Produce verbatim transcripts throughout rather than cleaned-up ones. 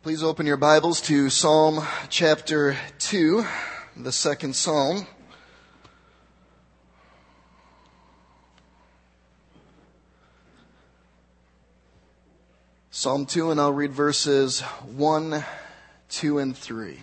Please open your Bibles to Psalm chapter two, the second Psalm. Psalm two, and I'll read verses one, two, and three.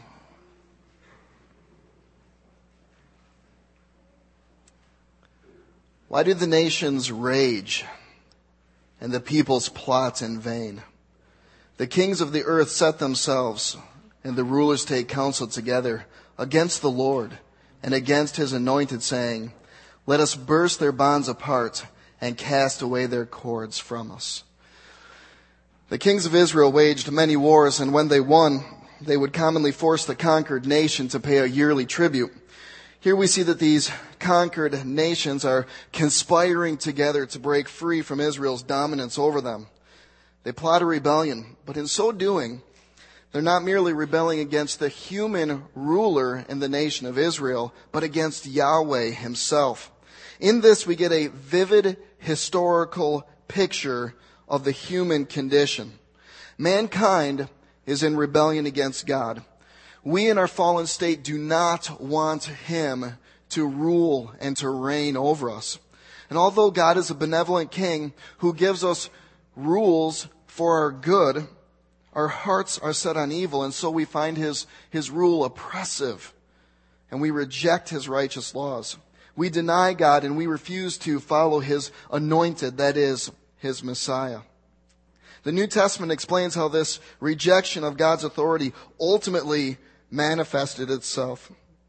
Why do the nations rage and the peoples plot in vain? The kings of the earth set themselves, and the rulers take counsel together against the Lord and against his anointed, saying, let us burst their bonds apart and cast away their cords from us. The kings of Israel waged many wars, and when they won, they would commonly force the conquered nation to pay a yearly tribute. Here we see that these conquered nations are conspiring together to break free from Israel's dominance over them. They plot a rebellion, but in so doing, they're not merely rebelling against the human ruler in the nation of Israel, but against Yahweh himself. In this, we get a vivid historical picture of the human condition. Mankind is in rebellion against God. We in our fallen state do not want him to rule and to reign over us. And although God is a benevolent king who gives us rules for our good, our hearts are set on evil, and so we find his, his rule oppressive, and we reject his righteous laws. We deny God, and we refuse to follow his anointed, that is, his Messiah. The New Testament explains how this rejection of God's authority ultimately manifested itself.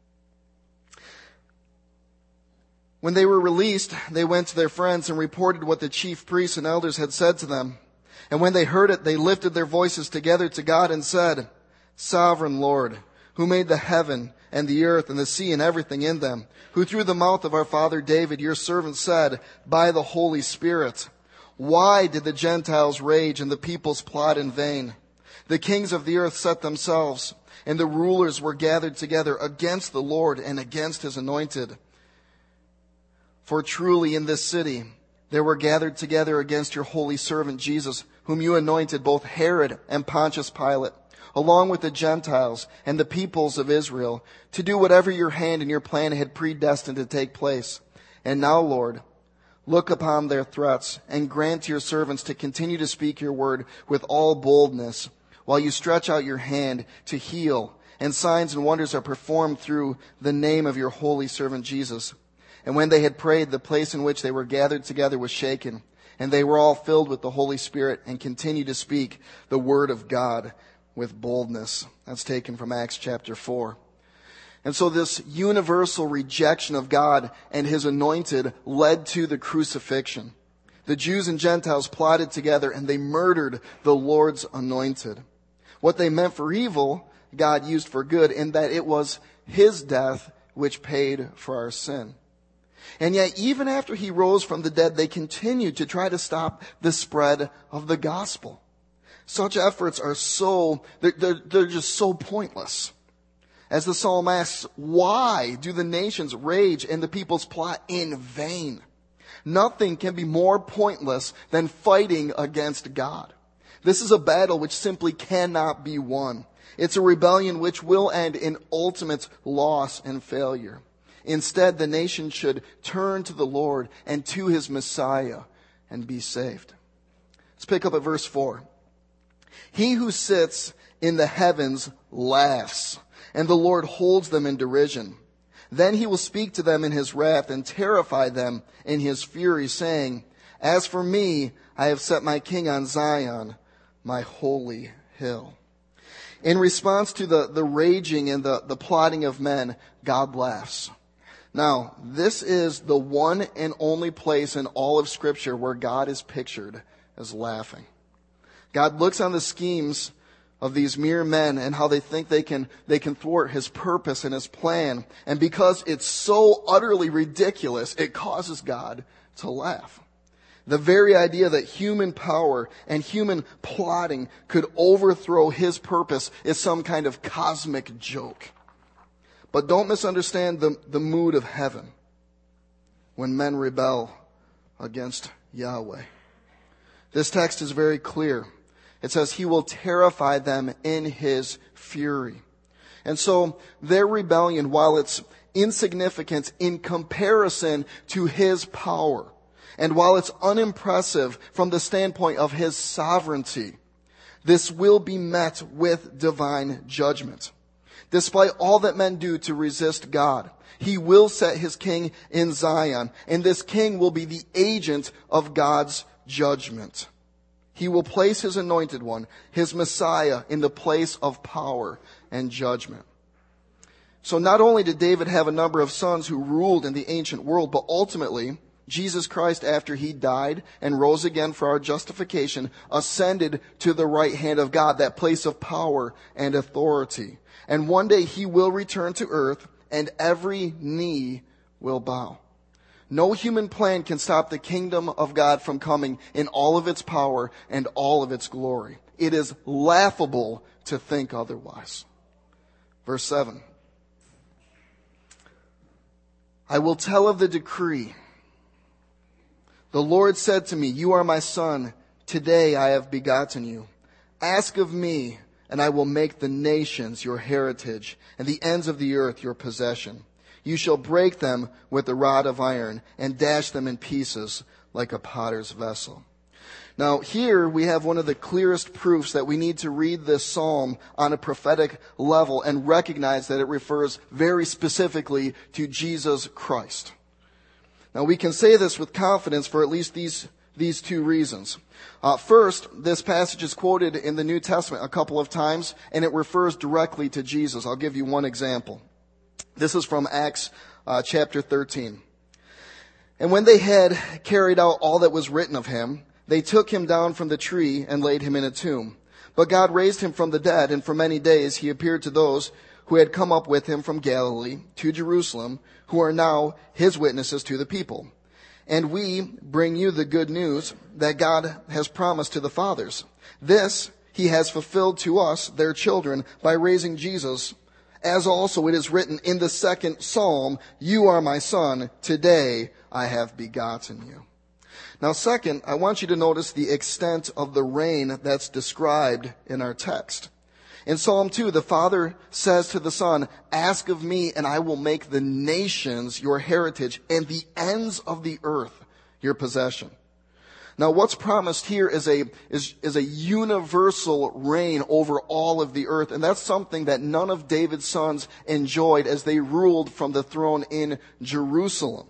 When they were released, they went to their friends and reported what the chief priests and elders had said to them. And when they heard it, they lifted their voices together to God and said, Sovereign Lord, who made the heaven and the earth and the sea and everything in them, who through the mouth of our father David, your servant, said, by the Holy Spirit, why did the Gentiles rage and the peoples plot in vain? The kings of the earth set themselves, and the rulers were gathered together against the Lord and against his anointed. For truly in this city there were gathered together against your holy servant Jesus, whom you anointed, both Herod and Pontius Pilate, along with the Gentiles and the peoples of Israel, to do whatever your hand and your plan had predestined to take place. And now, Lord, look upon their threats and grant to your servants to continue to speak your word with all boldness, while you stretch out your hand to heal, and signs and wonders are performed through the name of your holy servant Jesus. And when they had prayed, the place in which they were gathered together was shaken, and they were all filled with the Holy Spirit and continued to speak the word of God with boldness. That's taken from Acts chapter four. And so this universal rejection of God and his anointed led to the crucifixion. The Jews and Gentiles plotted together, and they murdered the Lord's anointed. What they meant for evil, God used for good, in that it was his death which paid for our sin. And yet, even after he rose from the dead, they continued to try to stop the spread of the gospel. Such efforts are so, they're, they're, they're just so pointless. As the psalm asks, why do the nations rage and the peoples plot in vain? Nothing can be more pointless than fighting against God. This is a battle which simply cannot be won. It's a rebellion which will end in ultimate loss and failure. Instead, the nation should turn to the Lord and to his Messiah and be saved. Let's pick up at verse four. He who sits in the heavens laughs, and the Lord holds them in derision. Then he will speak to them in his wrath and terrify them in his fury, saying, as for me, I have set my king on Zion, my holy hill. In response to the, the raging and the, the plotting of men, God laughs. Now, this is the one and only place in all of Scripture where God is pictured as laughing. God looks on the schemes of these mere men and how they think they can, they can thwart his purpose and his plan. And because it's so utterly ridiculous, it causes God to laugh. The very idea that human power and human plotting could overthrow his purpose is some kind of cosmic joke. But don't misunderstand the, the mood of heaven when men rebel against Yahweh. This text is very clear. It says he will terrify them in his fury. And so their rebellion, while it's insignificant in comparison to his power, and while it's unimpressive from the standpoint of his sovereignty, this will be met with divine judgment. Despite all that men do to resist God, he will set his king in Zion, and this king will be the agent of God's judgment. He will place his anointed one, his Messiah, in the place of power and judgment. So not only did David have a number of sons who ruled in the ancient world, but ultimately, Jesus Christ, after he died and rose again for our justification, ascended to the right hand of God, that place of power and authority. And one day he will return to earth, and every knee will bow. No human plan can stop the kingdom of God from coming in all of its power and all of its glory. It is laughable to think otherwise. Verse seven. I will tell of the decree. The Lord said to me, you are my son. Today I have begotten you. Ask of me, and I will make the nations your heritage, and the ends of the earth your possession. You shall break them with a rod of iron, and dash them in pieces like a potter's vessel. Now here we have one of the clearest proofs that we need to read this psalm on a prophetic level and recognize that it refers very specifically to Jesus Christ. Now we can say this with confidence for at least these these two reasons. Uh, first, this passage is quoted in the New Testament a couple of times, and it refers directly to Jesus. I'll give you one example. This is from Acts uh, chapter thirteen. And when they had carried out all that was written of him, they took him down from the tree and laid him in a tomb. But God raised him from the dead, and for many days he appeared to those who had come up with him from Galilee to Jerusalem, who are now his witnesses to the people. And we bring you the good news that God has promised to the fathers. This he has fulfilled to us, their children, by raising Jesus, as also it is written in the second psalm, you are my son, today I have begotten you. Now second, I want you to notice the extent of the reign that's described in our text. In Psalm two, the Father says to the Son, ask of me and I will make the nations your heritage and the ends of the earth your possession. Now what's promised here is a, is, is a universal reign over all of the earth. And that's something that none of David's sons enjoyed as they ruled from the throne in Jerusalem.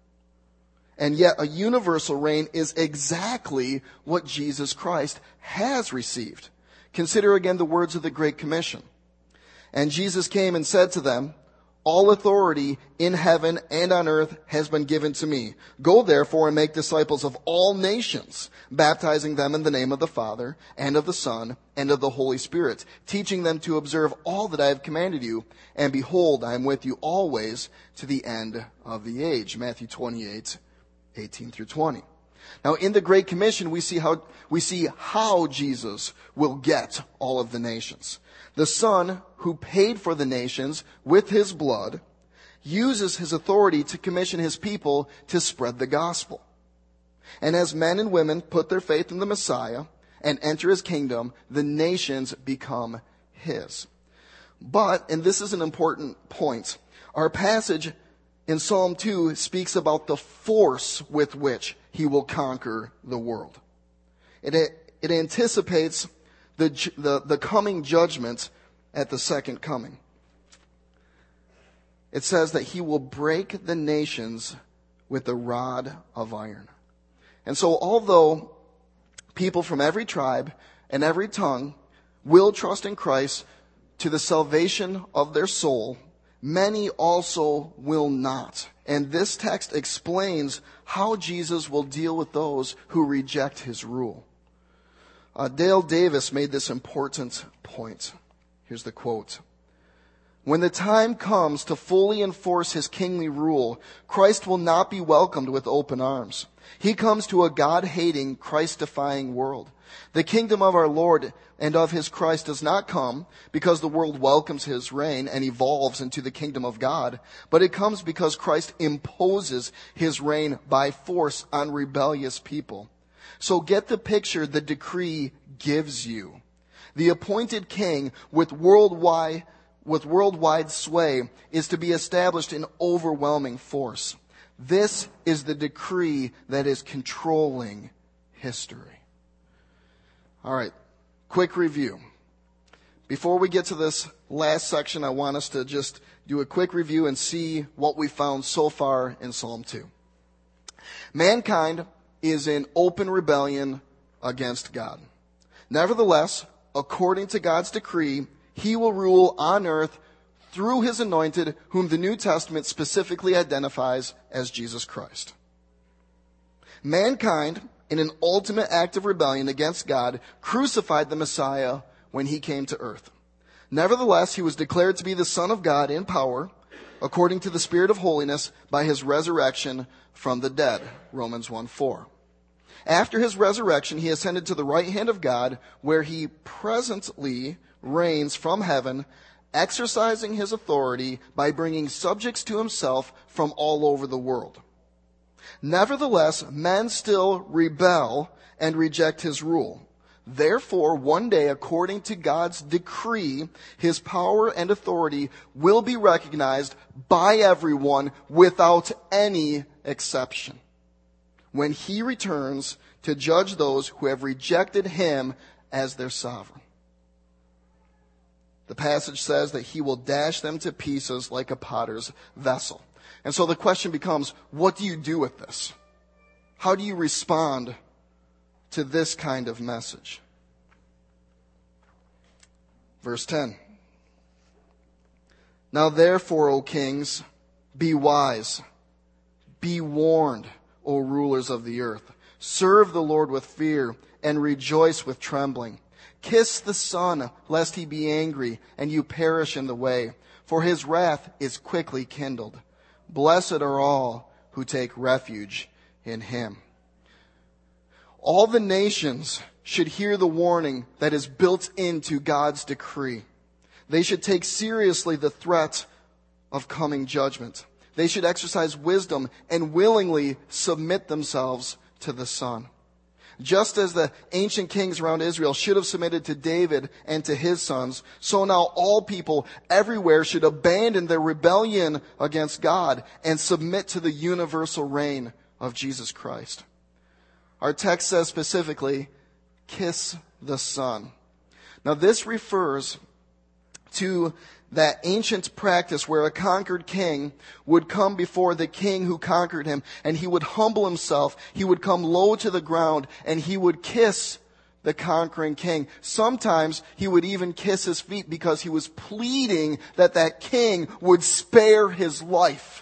And yet a universal reign is exactly what Jesus Christ has received. Consider again the words of the Great Commission. And Jesus came and said to them, all authority in heaven and on earth has been given to me. Go therefore and make disciples of all nations, baptizing them in the name of the Father and of the Son and of the Holy Spirit, teaching them to observe all that I have commanded you. And behold, I am with you always to the end of the age. Matthew twenty-eight, eighteen through twenty. Now in the Great Commission, we see how, we see how Jesus will get all of the nations. The Son, who paid for the nations with his blood, uses his authority to commission his people to spread the gospel. And as men and women put their faith in the Messiah and enter his kingdom, the nations become his. But, and this is an important point, our passage in Psalm two speaks about the force with which he will conquer the world. It, it anticipates the, the, the coming judgment at the second coming. It says that he will break the nations with a rod of iron. And so although people from every tribe and every tongue will trust in Christ to the salvation of their soul, many also will not. And this text explains how Jesus will deal with those who reject his rule. Uh, Dale Davis made this important point. Here's the quote. When the time comes to fully enforce his kingly rule, Christ will not be welcomed with open arms. He comes to a God-hating, Christ-defying world. The kingdom of our Lord and of his Christ does not come because the world welcomes his reign and evolves into the kingdom of God, but it comes because Christ imposes his reign by force on rebellious people. So get the picture the decree gives you. The appointed king with worldwide, with worldwide sway is to be established in overwhelming force. This is the decree that is controlling history. All right, quick review. Before we get to this last section, I want us to just do a quick review and see what we found so far in Psalm two. Mankind is in open rebellion against God. Nevertheless, according to God's decree, he will rule on earth through his anointed, whom the New Testament specifically identifies as Jesus Christ. Mankind, in an ultimate act of rebellion against God, crucified the Messiah when he came to earth. Nevertheless, he was declared to be the Son of God in power, according to the Spirit of holiness, by his resurrection from the dead. Romans one four. After his resurrection, he ascended to the right hand of God, where he presently reigns from heaven, exercising his authority by bringing subjects to himself from all over the world. Nevertheless, men still rebel and reject his rule. Therefore, one day, according to God's decree, his power and authority will be recognized by everyone without any exception, when he returns to judge those who have rejected him as their sovereign. The passage says that he will dash them to pieces like a potter's vessel. And so the question becomes, what do you do with this? How do you respond to this kind of message? Verse ten. Now therefore, O kings, be wise, be warned, O rulers of the earth. Serve the Lord with fear and rejoice with trembling. Kiss the Son, lest he be angry and you perish in the way, for his wrath is quickly kindled. Blessed are all who take refuge in him. All the nations should hear the warning that is built into God's decree. They should take seriously the threat of coming judgment. They should exercise wisdom and willingly submit themselves to the Son. Just as the ancient kings around Israel should have submitted to David and to his sons, so now all people everywhere should abandon their rebellion against God and submit to the universal reign of Jesus Christ. Our text says specifically, kiss the Son. Now this refers to that ancient practice where a conquered king would come before the king who conquered him, and he would humble himself, he would come low to the ground, and he would kiss the conquering king. Sometimes he would even kiss his feet because he was pleading that that king would spare his life.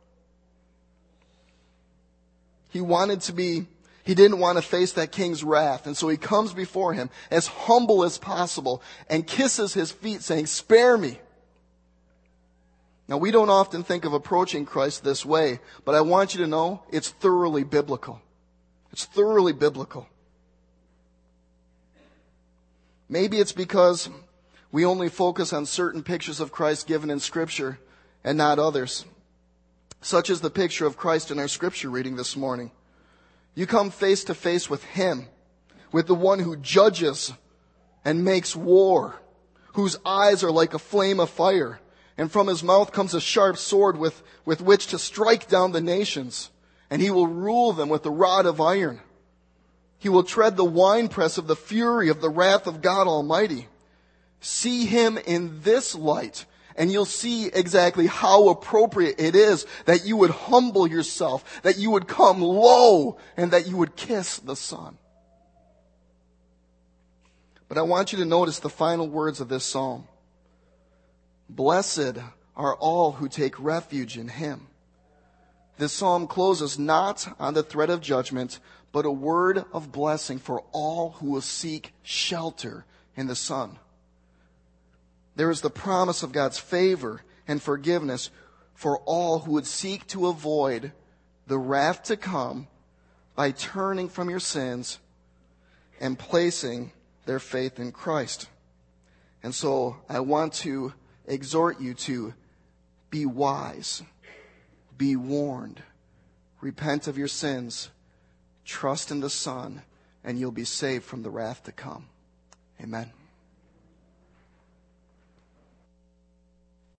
He wanted to be He didn't want to face that king's wrath. And so he comes before him as humble as possible and kisses his feet saying, spare me. Now we don't often think of approaching Christ this way, but I want you to know it's thoroughly biblical. It's thoroughly biblical. Maybe it's because we only focus on certain pictures of Christ given in Scripture and not others, such as the picture of Christ in our Scripture reading this morning. You come face to face with him, with the one who judges and makes war, whose eyes are like a flame of fire, and from his mouth comes a sharp sword with, with which to strike down the nations, and he will rule them with a rod of iron. He will tread the winepress of the fury of the wrath of God Almighty. See him in this light, and you'll see exactly how appropriate it is that you would humble yourself, that you would come low, and that you would kiss the Son. But I want you to notice the final words of this psalm. Blessed are all who take refuge in him. This psalm closes not on the threat of judgment, but a word of blessing for all who will seek shelter in the Son. There is the promise of God's favor and forgiveness for all who would seek to avoid the wrath to come by turning from your sins and placing their faith in Christ. And so I want to exhort you to be wise, be warned, repent of your sins, trust in the Son, and you'll be saved from the wrath to come. Amen.